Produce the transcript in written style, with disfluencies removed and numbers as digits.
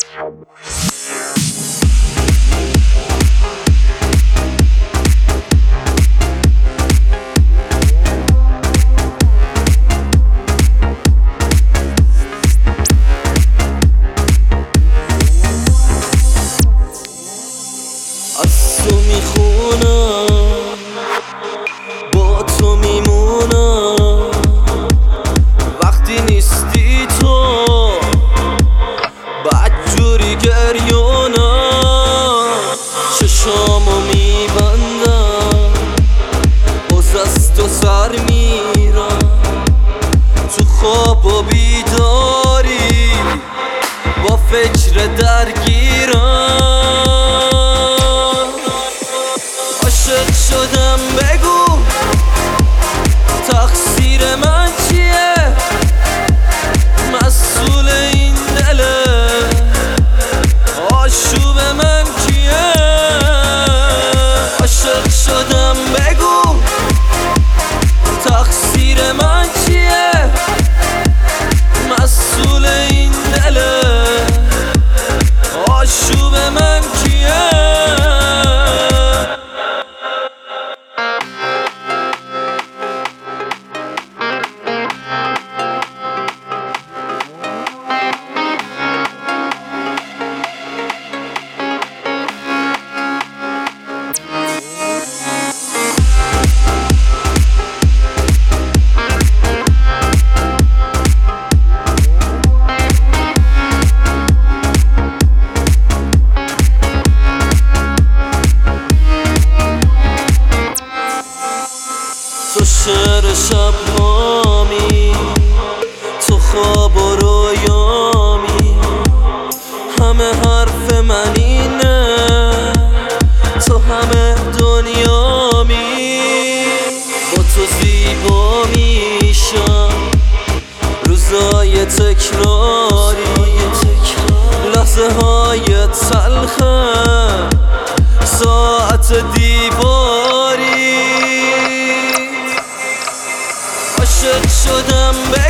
از تو میخونم، با تو میمونم، وقتی نیستی تو بدجوری گریونم، چشامو میبندم باز از تو سر میرم، تو خواب و بیداری با فکر درگیرم. عاشق شدم بگو تقصیر من چیه، مسئول این دله آشوب من کیه. عاشق شدم بگو تقصیر من چیه، مسئول این دله آشوب من کیه. تو شعر شب مامی، تو خواب و رویامی، همه حرف من اینه تو همه دنیامی. با تو زیبا میشم روزای تکراری، لحظه های تلخه ساعت دیواری. عاشق شدم